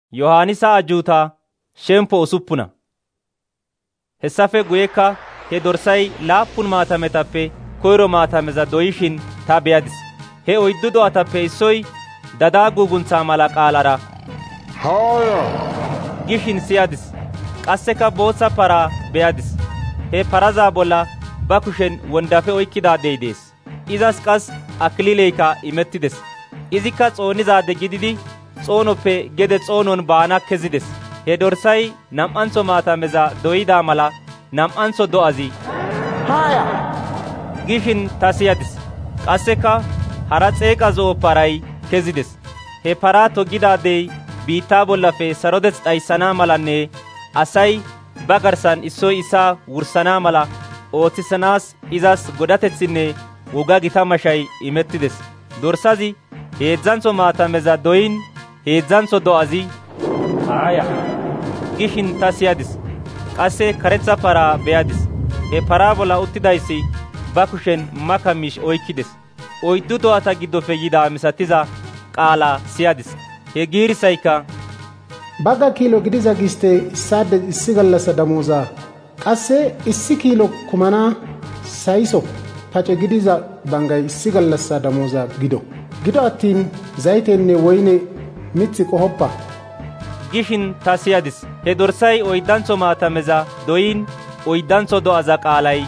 Yohaanisa ajuuta shemppo usuppuna. Hessafe guyekka he dorsay laappun maatametappe koyro maatameza doyishin ta beyadis. He oyddu do'atappe issoy dadaa guuguntha mala qaalara haaya gishin siyadis. Qasseka bootha para beyadis. He paraza bolla ba kushen wondafe oykkidaadey dees. Izas qas akilileykka imettides. Izikka xoonizaade gididi xoonoppe gede xoonon baana kezides. He dorsay nam'antho maatameza doyida mala nam'antho do'azi haaya gishin ta siyadis. Qasseka hara xeeqa zo'o paray kezides. He para toggidaadey biittaa bollafe sarodeth dhayssana malanne asay ba garsan issoy isaa wursana mala oothisanaas izas godatethinne woga gita mashay imettides. Dorsazi heedzdzantho maatameza doyin heedzdzantho do'azi haaya gishin ta siyadis. Qasse karetha para beyadis. He para bolla uttidayssi ba kushen maka miish oykkides. Oyddu do'ata giddofe yida misatiza qaala siyadis. He giirissaykka bagga kiilo gidiza giste issaade issi gallassa damooza qasse 1 kiilo kumana sayiso pace gidiza bangay issi gallassa damooza gido attiin zaytenne woyne mithi qohoppa gishin ta siyadis. He dorsay oyddantho maatameza doyin oyddantho do'aza qaalay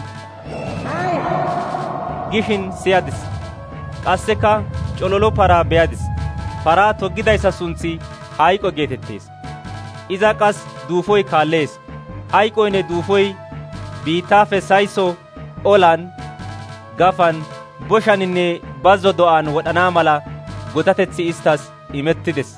gishin siyadis. Qasseka cololo para beyadis. Para toggidayssa sunthi hayqo geetettees. Iza qas duufoy kaallees. Hayqoynne duufoy biittaafe sayiso olan, gafan, boshaninne bazzo do'an wodhana mala godateththi istas imettides.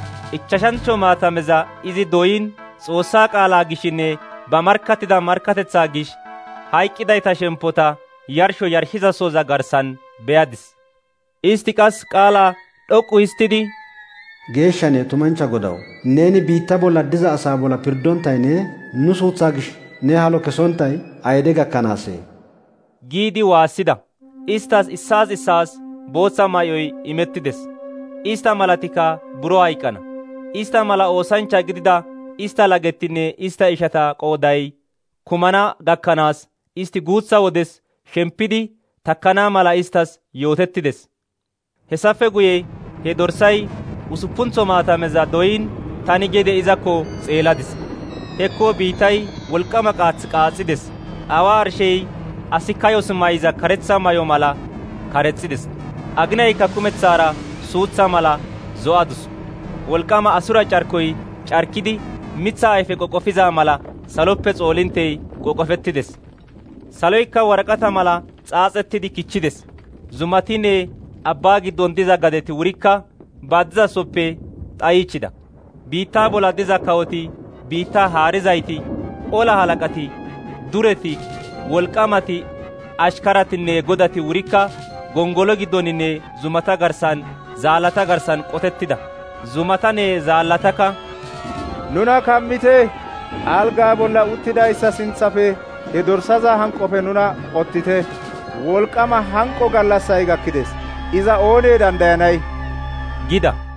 5 maatameza izi doyin Xoossaa qaalaa gishinne ba markkattida markkatetsaa gish hayqqidayta shemppota yarsho yarshizasoza garsan beyadis. Isti qas qaalaa dhoqqu histidi geeshshanne tumanchcha Godaw, neeni biitta bolla diza asaa bolla pirdontaynne nu suuthaa gish ne halo kesontay ayde gakkanaasee giidi waassida. Istas issaas bootha may'oy imettides. Ista malatikka buro hayqqana. Ista mala oosanchcha gidida ista lagettinne ista ishata qooday kumana gakkanaas isti guutha wodes shempidi takkana mala istas yootettides. Hessafe guye he dorsay usuppuntho maatameza doyin tani gede izakko xeeladis. Hekko biittay wolqama qaaxides. Awa arshey asi kayos mayza karetha mayo mala karexides. Aginaykka kumethaara suutha mala zo'adus. Wolqama asura carkoy carkidi mitha ayfe qoqofiza mala saloppe xoolintey qoqofettides. Saloykka waraqata mala xaaxettidi kichchides. Zumatinne abbaa giddon diza gadeti wurikka ba dizasoppe xayichida. Biittaa bolla diza kawoti, biittaa haarizayti, ola halaqati, dureti, wolqamati, ashkaratinne godati wurikka gongolo giddoninne zumata garsan zaallata garsan qotettida. Zumatanne zaallataka nuna kammite, algaa bolla uttidayssa sinthafe he dorsaza hanqofe nuna qottite. Wolqama hanqo gallassay gakkides. Iza oonee dandayanay gida.